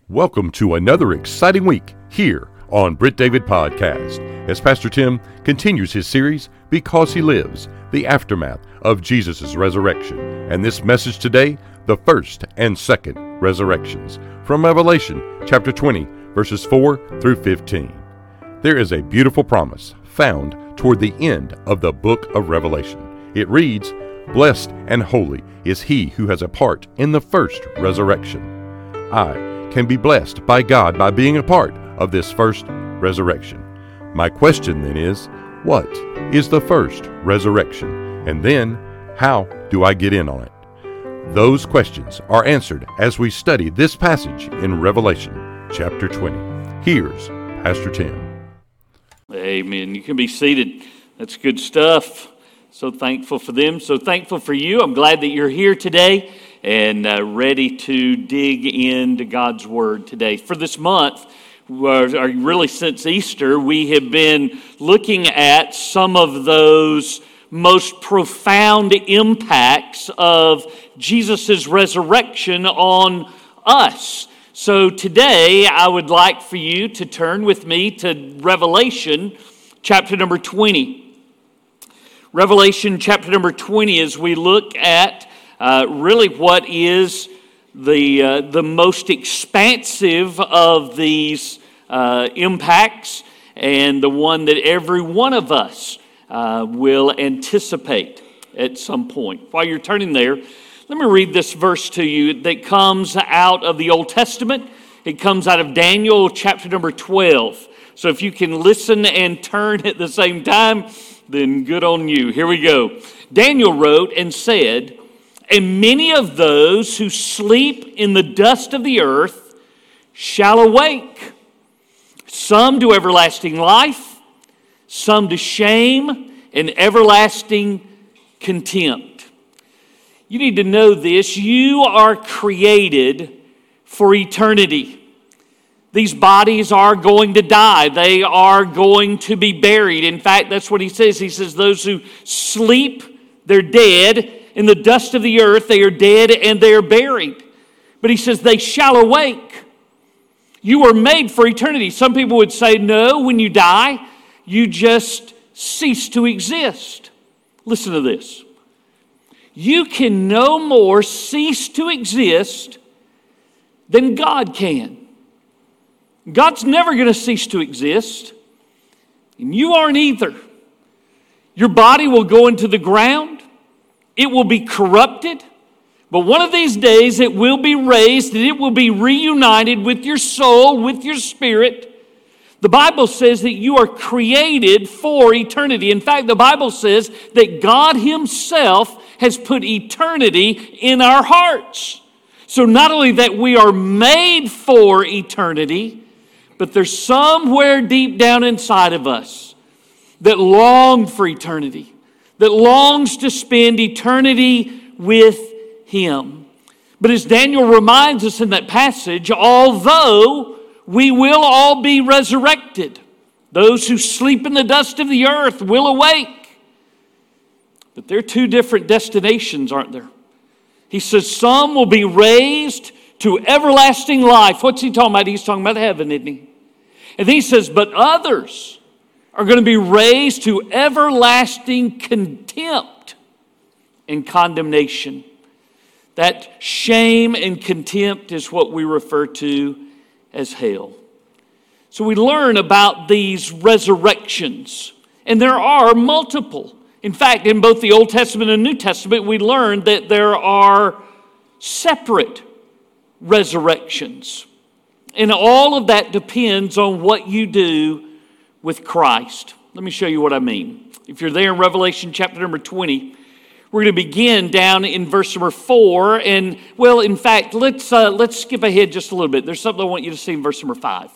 Welcome to another exciting week here on Britt David Podcast, as Pastor Tim continues his series, Because He Lives, the aftermath of Jesus' resurrection. And this message today, the first and second resurrections, from Revelation chapter 20, verses 4 through 15. There is a beautiful promise found toward the end of the book of Revelation. It reads, "Blessed and holy is he who has a part in the first resurrection." I can be blessed by God by being a part of this first resurrection. My question then is, what is the first resurrection? And then, how do I get in on it? Those questions are answered as we study this passage in Revelation chapter 20. Here's Pastor Tim. Amen. You can be seated. That's good stuff. So thankful for them. So thankful for you. I'm glad that you're here today and ready to dig into God's Word today. For this month, really since Easter, we have been looking at some of those most profound impacts of Jesus' resurrection on us. So today, I would like for you to turn with me to Revelation chapter number 20. Revelation chapter number 20, as we look at really what is the most expansive of these impacts, and the one that every one of us will anticipate at some point. While you're turning there, let me read this verse to you that comes out of the Old Testament. It comes out of Daniel chapter number 12. So if you can listen and turn at the same time, then good on you. Here we go. Daniel wrote and said, "And many of those who sleep in the dust of the earth shall awake, some to everlasting life, some to shame and everlasting contempt." You need to know this. You are created for eternity. These bodies are going to die. They are going to be buried. In fact, that's what he says. He says those who sleep, they're dead. In the dust of the earth, they are dead and they are buried. But he says they shall awake. You are made for eternity. Some people would say, no, when you die, you just cease to exist. Listen to this. You can no more cease to exist than God can. God's never going to cease to exist, and you aren't either. Your body will go into the ground. It will be corrupted, but one of these days it will be raised and it will be reunited with your soul, with your spirit. The Bible says that you are created for eternity. In fact, the Bible says that God Himself has put eternity in our hearts. So not only that we are made for eternity, but there's somewhere deep down inside of us that long for eternity, that longs to spend eternity with Him. But as Daniel reminds us in that passage, although we will all be resurrected, those who sleep in the dust of the earth will awake. But there are two different destinations, aren't there? He says some will be raised to everlasting life. What's he talking about? He's talking about heaven, isn't he? And then he says, but others are going to be raised to everlasting contempt and condemnation. That shame and contempt is what we refer to as hell. So we learn about these resurrections, and there are multiple. In fact, in both the Old Testament and New Testament, we learn that there are separate resurrections. And all of that depends on what you do with Christ. Let me show you what I mean. If you're there in Revelation chapter number 20, we're going to begin down in verse number 4. And, well, in fact, let's skip ahead just a little bit. There's something I want you to see in verse number 5.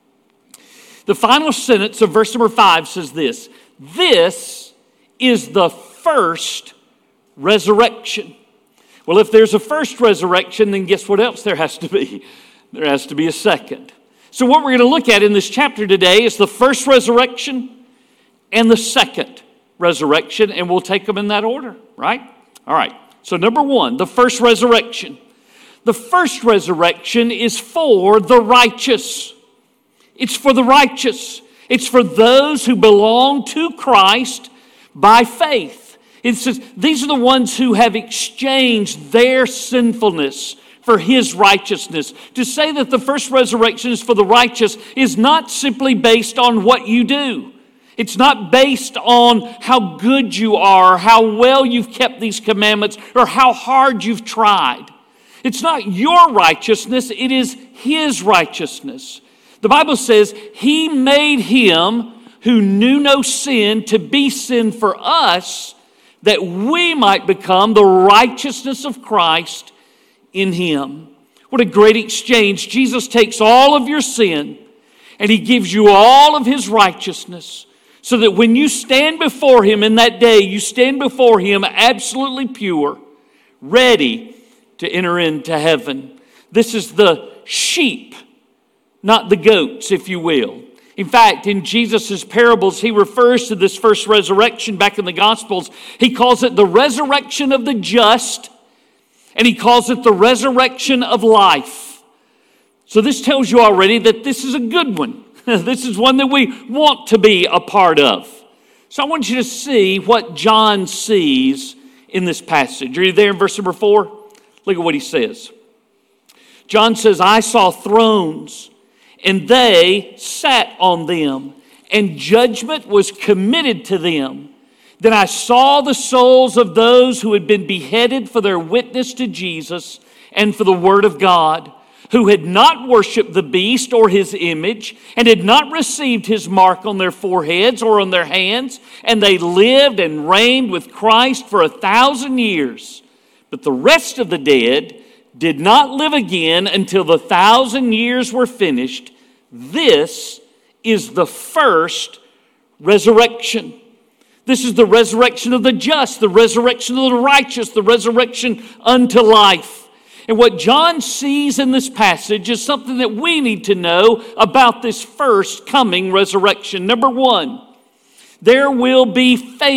The final sentence of verse number 5 says this: "This is the first resurrection." Well, if there's a first resurrection, then guess what else there has to be? There has to be a second. So what we're going to look at in this chapter today is the first resurrection and the second resurrection, and we'll take them in that order, right? All right. So number one, the first resurrection. The first resurrection is for the righteous. It's for the righteous. It's for those who belong to Christ by faith. It says these are the ones who have exchanged their sinfulness for His righteousness. To say that the first resurrection is for the righteous is not simply based on what you do. It's not based on how good you are, how well you've kept these commandments, or how hard you've tried. It's not your righteousness, it is His righteousness. The Bible says He made Him who knew no sin to be sin for us, that we might become the righteousness of Christ in Him. What a great exchange. Jesus takes all of your sin and He gives you all of His righteousness, so that when you stand before Him in that day, you stand before Him absolutely pure, ready to enter into heaven. This is the sheep, not the goats, if you will. In fact, in Jesus' parables, He refers to this first resurrection back in the Gospels. He calls it the resurrection of the just, and He calls it the resurrection of life. So this tells you already that this is a good one. This is one that we want to be a part of. So I want you to see what John sees in this passage. Are you there in verse number 4? Look at what he says. John says, I saw thrones, and they sat on them, and judgment was committed to them. Then I saw the souls of those who had been beheaded for their witness to Jesus and for the word of God, who had not worshipped the beast or his image, and had not received his mark on their foreheads or on their hands, and they lived and reigned with Christ for 1,000 years. But the rest of the dead did not live again until the 1,000 years were finished. This is the first resurrection. This is the resurrection of the just, the resurrection of the righteous, the resurrection unto life. And what John sees in this passage is something that we need to know about this first coming resurrection. Number one, there will be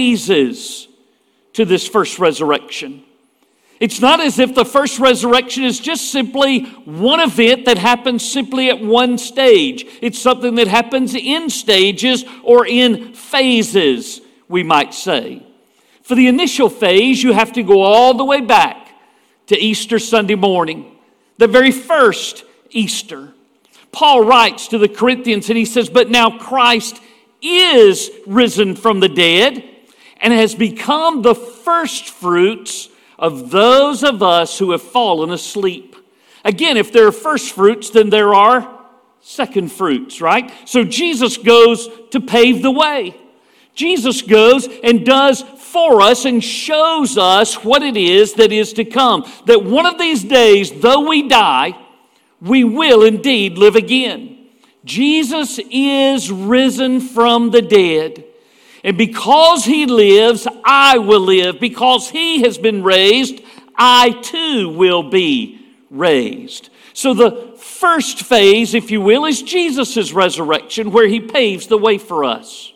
phases to this first resurrection. It's not as if the first resurrection is just simply one event that happens simply at one stage. It's something that happens in stages or in phases, we might say. For the initial phase, you have to go all the way back to Easter Sunday morning, the very first Easter. Paul writes to the Corinthians and he says, but now Christ is risen from the dead and has become the first fruits of those of us who have fallen asleep. Again, if there are first fruits, then there are second fruits, right? So Jesus goes to pave the way. Jesus goes and does for us and shows us what it is that is to come. That one of these days, though we die, we will indeed live again. Jesus is risen from the dead. And because He lives, I will live. Because He has been raised, I too will be raised. So the first phase, if you will, is Jesus' resurrection, where He paves the way for us.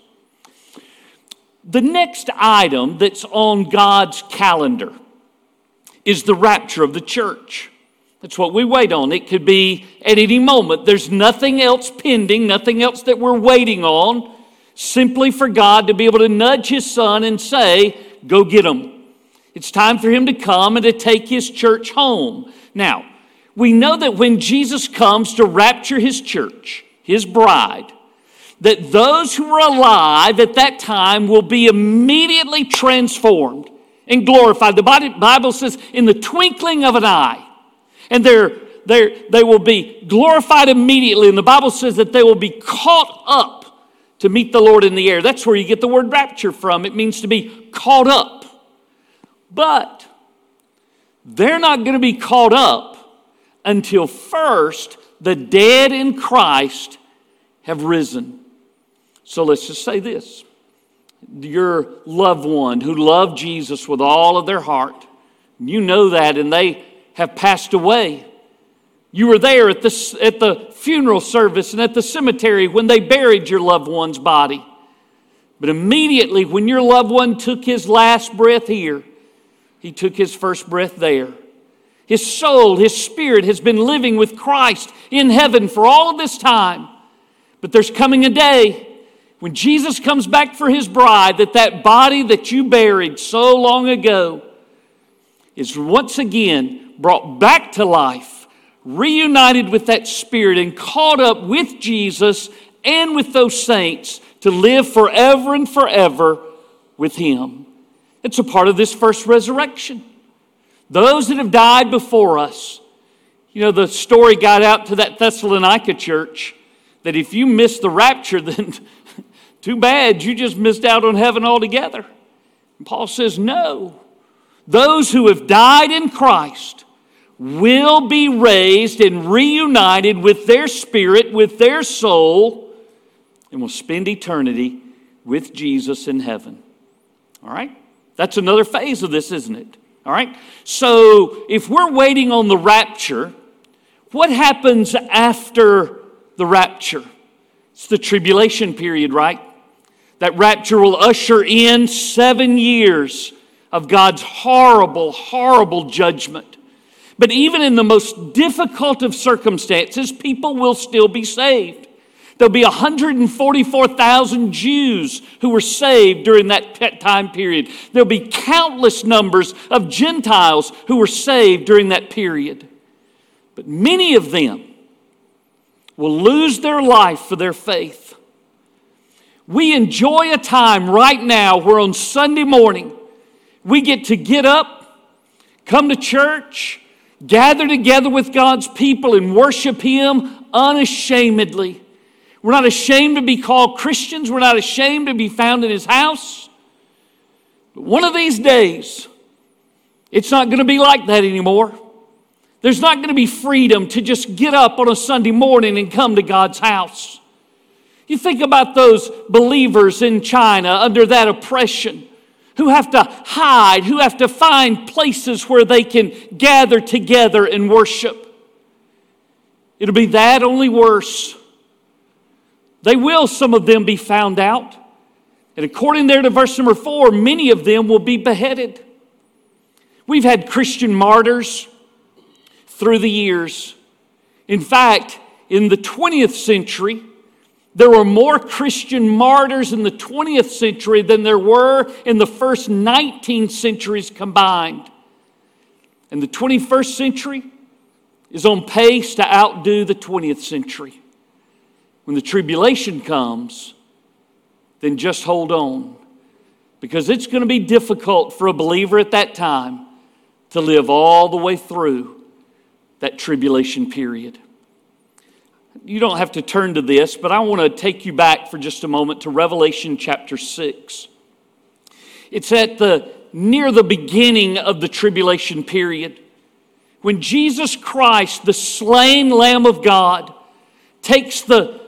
The next item that's on God's calendar is the rapture of the church. That's what we wait on. It could be at any moment. There's nothing else pending, nothing else that we're waiting on, simply for God to be able to nudge His Son and say, go get them. It's time for Him to come and to take His church home. Now, we know that when Jesus comes to rapture His church, His bride, that those who are alive at that time will be immediately transformed and glorified. The Bible says in the twinkling of an eye. And they will be glorified immediately. And the Bible says that they will be caught up to meet the Lord in the air. That's where you get the word rapture from. It means to be caught up. But they're not going to be caught up until first the dead in Christ have risen. So let's just say this. Your loved one who loved Jesus with all of their heart, you know that, and they have passed away. You were there at the funeral service and at the cemetery when they buried your loved one's body. But immediately when your loved one took his last breath here, he took his first breath there. His soul, his spirit has been living with Christ in heaven for all of this time. But there's coming a day when Jesus comes back for his bride, that body that you buried so long ago is once again brought back to life, reunited with that spirit and caught up with Jesus and with those saints to live forever and forever with him. It's a part of this first resurrection. Those that have died before us, the story got out to that Thessalonica church that if you missed the rapture, then too bad, you just missed out on heaven altogether. And Paul says, no. Those who have died in Christ will be raised and reunited with their spirit, with their soul, and will spend eternity with Jesus in heaven. All right? That's another phase of this, isn't it? All right? So if we're waiting on the rapture, what happens after the rapture? It's the tribulation period, right? That rapture will usher in 7 years of God's horrible, horrible judgment. But even in the most difficult of circumstances, people will still be saved. There'll be 144,000 Jews who were saved during that time period. There'll be countless numbers of Gentiles who were saved during that period. But many of them will lose their life for their faith. We enjoy a time right now where on Sunday morning we get up, come to church, gather together with God's people and worship him unashamedly. We're not ashamed to be called Christians. We're not ashamed to be found in his house. But one of these days, it's not going to be like that anymore. There's not going to be freedom to just get up on a Sunday morning and come to God's house. You think about those believers in China under that oppression who have to hide, who have to find places where they can gather together and worship. It'll be that, only worse. They will, some of them, be found out. And according there to verse number 4, many of them will be beheaded. We've had Christian martyrs through the years. In fact, in the 20th century, there were more Christian martyrs in the 20th century than there were in the first 19 centuries combined. And the 21st century is on pace to outdo the 20th century. When the tribulation comes, then just hold on. Because it's going to be difficult for a believer at that time to live all the way through that tribulation period. You don't have to turn to this, but I want to take you back for just a moment to Revelation chapter 6. It's at near the beginning of the tribulation period when Jesus Christ, the slain Lamb of God, takes the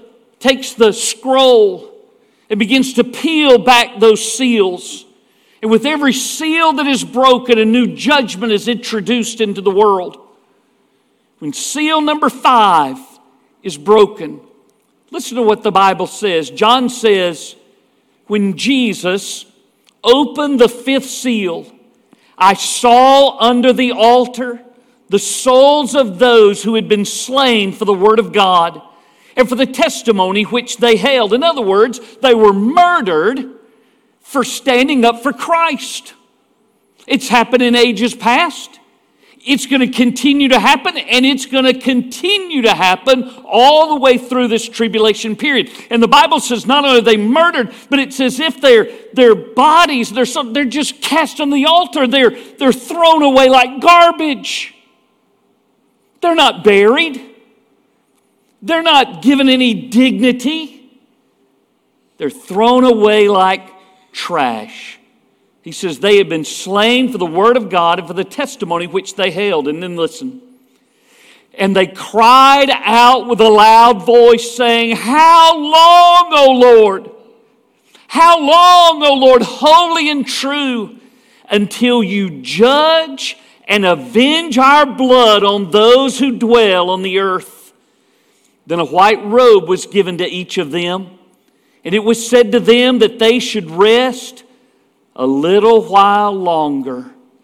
scroll and begins to peel back those seals. And with every seal that is broken, a new judgment is introduced into the world. When seal number 5 is broken, listen to what the Bible says. John says, when Jesus opened the 5th seal, I saw under the altar the souls of those who had been slain for the word of God and for the testimony which they held. In other words, they were murdered for standing up for Christ. It's happened in ages past. It's going to continue to happen, and it's going to continue to happen all the way through this tribulation period. And the Bible says not only are they murdered, but it's as if their bodies, they're just cast on the altar. They're thrown away like garbage. They're not buried. They're not given any dignity. They're thrown away like trash. He says they have been slain for the word of God and for the testimony which they held. And then listen. And they cried out with a loud voice, saying, How long, O Lord? How long, O Lord, holy and true, until you judge and avenge our blood on those who dwell on the earth? Then a white robe was given to each of them, and it was said to them that they should rest a little while longer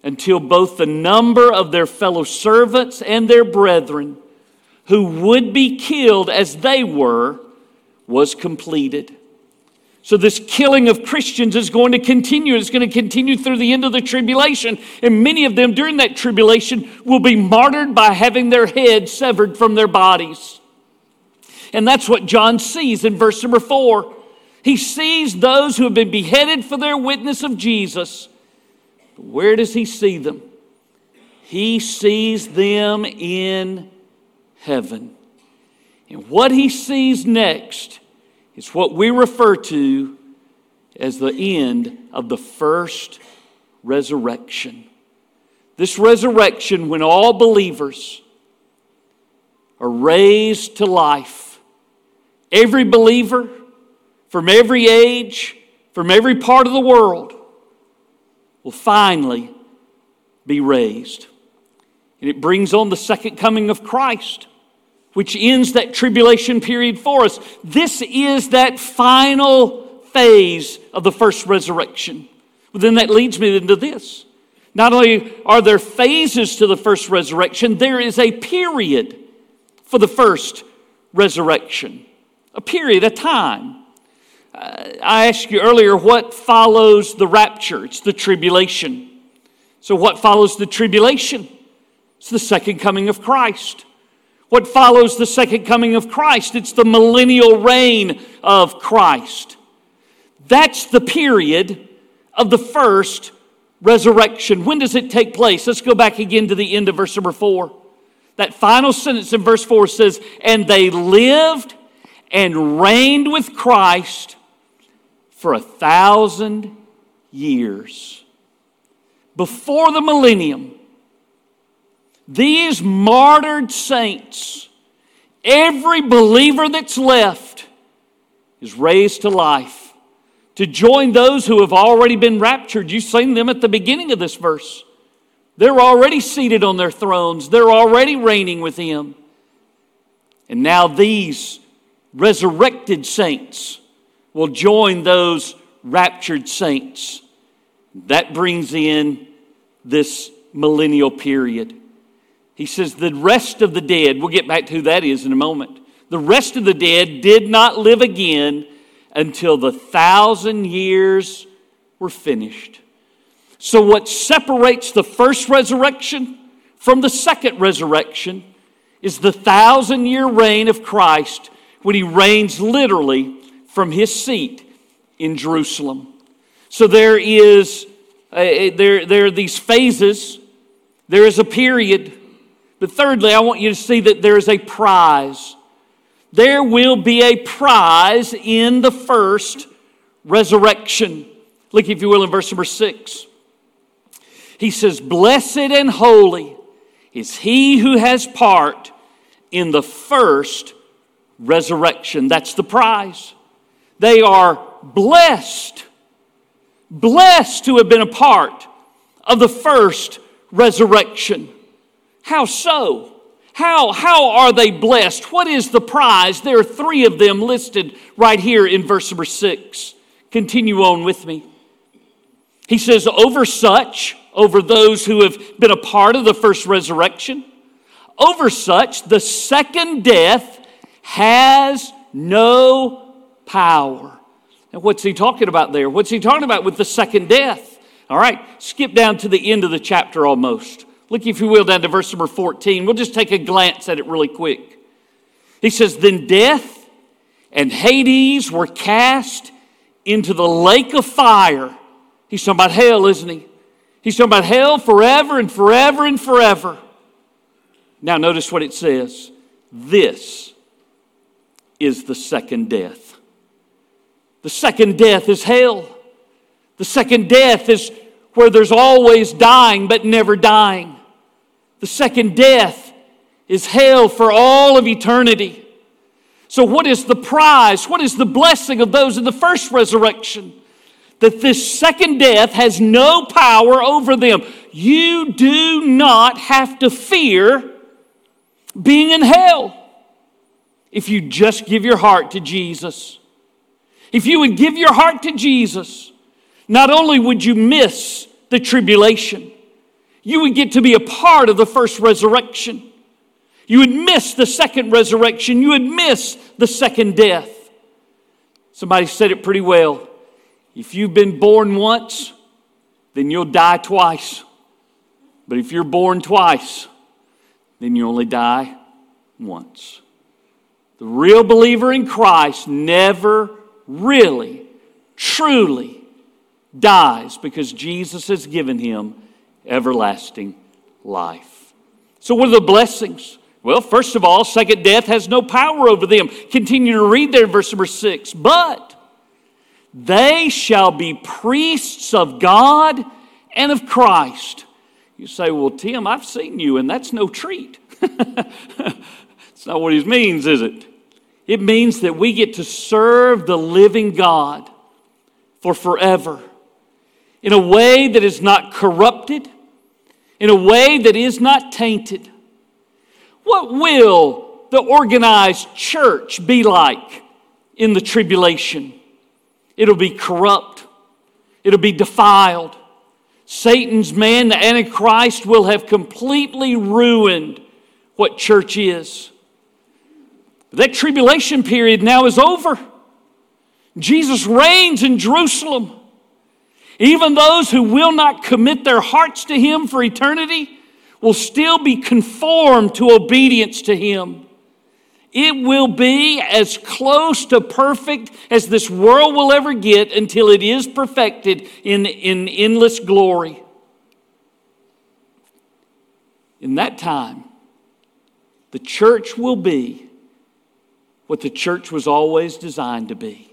until both the number of their fellow servants and their brethren, who would be killed as they were, was completed. So this killing of Christians is going to continue. It's going to continue through the end of the tribulation. And many of them during that tribulation will be martyred by having their heads severed from their bodies. And that's what John sees in verse number 4. He sees those who have been beheaded for their witness of Jesus. Where does he see them? He sees them in heaven. And what he sees next is what we refer to as the end of the first resurrection. This resurrection, when all believers are raised to life, every believer from every age, from every part of the world, will finally be raised. And it brings on the second coming of Christ, which ends that tribulation period for us. This is that final phase of the first resurrection. Well, then that leads me into this. Not only are there phases to the first resurrection, there is a period for the first resurrection. A period, a time. I asked you earlier what follows the rapture. It's the tribulation. So what follows the tribulation? It's the second coming of Christ. What follows the second coming of Christ? It's the millennial reign of Christ. That's the period of the first resurrection. When does it take place? Let's go back again to the end of verse number 4. That final sentence in verse 4 says, "And they lived and reigned with Christ for 1,000 years." Before the millennium, these martyred saints, every believer that's left, is raised to life to join those who have already been raptured. You've seen them at the beginning of this verse. They're already seated on their thrones. They're already reigning with Him. And now these resurrected saints will join those raptured saints. That brings in this millennial period. He says the rest of the dead, we'll get back to who that is in a moment. The rest of the dead did not live again until the 1,000 years were finished. So what separates the first resurrection from the second resurrection is the 1,000-year reign of Christ, when He reigns literally from His seat in Jerusalem. So there are these phases. There is a period. But thirdly, I want you to see that there is a prize. There will be a prize in the first resurrection. Look, if you will, in verse number 6. He says, "Blessed and holy is he who has part in the first resurrection." That's the prize. They are blessed. Blessed to have been a part of the first resurrection. How so? How are they blessed? What is the prize? There are 3 of them listed right here in verse number 6. Continue on with me. He says, over those who have been a part of the first resurrection, over such the second death has no power. And what's he talking about there? What's he talking about with the second death? All right, skip down to the end of the chapter almost. Look, if you will, down to verse number 14. We'll just take a glance at it really quick. He says, "Then death and Hades were cast into the lake of fire." He's talking about hell, isn't he? He's talking about hell forever and forever and forever. Now notice what it says. This is the second death. The second death is hell. The second death is where there's always dying but never dying. The second death is hell for all of eternity. So what is the prize? What is the blessing of those in the first resurrection? That this second death has no power over them. You do not have to fear being in hell if you just give your heart to Jesus. If you would give your heart to Jesus, not only would you miss the tribulation, You would get to be a part of the first resurrection. You would miss the second resurrection. You would miss the second death. Somebody said it pretty well. If you've been born once, then you'll die twice. But if you're born twice, then you only die once. The real believer in Christ never really, truly dies because Jesus has given him everlasting life. So what are the blessings? Well, first of all, second death has no power over them. Continue to read there in verse number 6. But they shall be priests of God and of Christ. You say, well, Tim, I've seen you, and that's no treat. That's not what he means, is it? It means that we get to serve the living God for forever in a way that is not corrupted, in a way that is not tainted. What will the organized church be like in the tribulation? It'll be corrupt. It'll be defiled. Satan's man, the Antichrist, will have completely ruined what church is. That tribulation period now is over. Jesus reigns in Jerusalem. Even those who will not commit their hearts to Him for eternity will still be conformed to obedience to Him. It will be as close to perfect as this world will ever get until it is perfected in endless glory. In that time, the church will be what the church was always designed to be,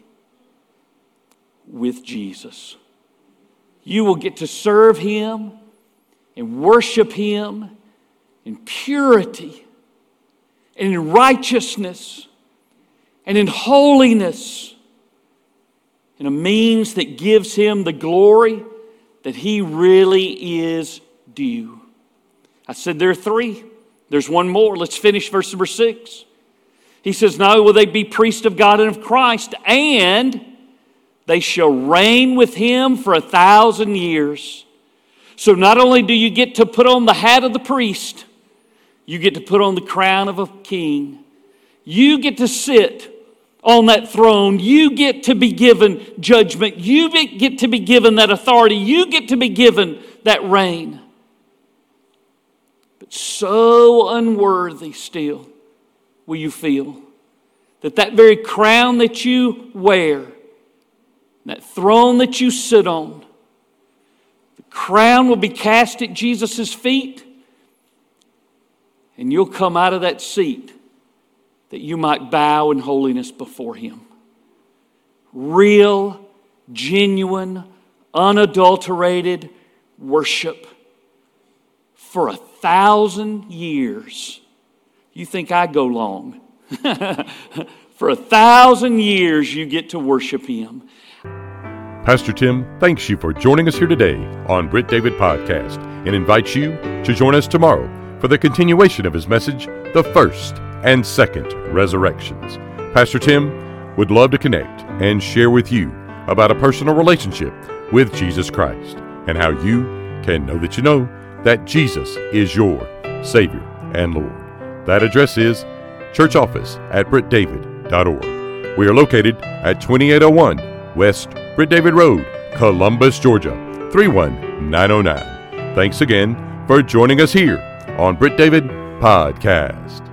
with Jesus. You will get to serve Him and worship Him in purity and in righteousness and in holiness, in a means that gives Him the glory that He really is due. I said there are three. There's one more. Let's finish verse number 6. He says, "Now will they be priests of God and of Christ, and they shall reign with Him for 1,000 years." So not only do you get to put on the hat of the priest, you get to put on the crown of a king. You get to sit on that throne. You get to be given judgment. You get to be given that authority. You get to be given that reign. But so unworthy still will you feel that very crown that you wear, that throne that you sit on, the crown will be cast at Jesus' feet, and you'll come out of that seat that you might bow in holiness before Him. Real, genuine, unadulterated worship for 1,000 years. You think I go long? For 1,000 years you get to worship Him. Pastor Tim thanks you for joining us here today on Britt David Podcast and invites you to join us tomorrow for the continuation of his message, The First and Second Resurrections. Pastor Tim would love to connect and share with you about a personal relationship with Jesus Christ and how you can know that Jesus is your Savior and Lord. That address is churchoffice@brittdavid.org. We are located at 2801 West Britt David Road, Columbus, Georgia, 31909. Thanks again for joining us here on Britt David Podcast.